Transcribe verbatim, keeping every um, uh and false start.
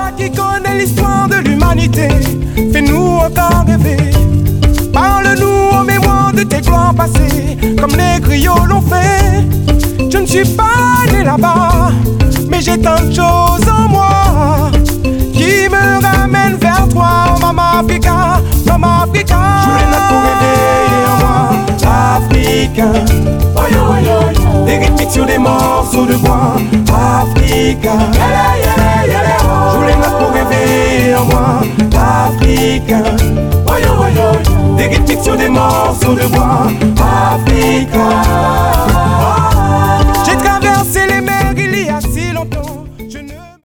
qui connais l'histoire de l'humanité, fais-nous encore rêver. Parle-nous en mémoire de tes gloires passées, comme les griots l'ont fait. Je ne suis pas né là-bas, mais j'ai tant de choses en moi qui me ramènent vers toi, Maman Africa, Maman Africa. Je voulais naître pour rêver en moi, Africain. Oh yo, oh yo, des rythmiques sur des morceaux de bois, Africa. Je voulais naître pour rêver en moi, Africain. Oh yo, oh yo, des rythmiques sur des morceaux de bois, Africa.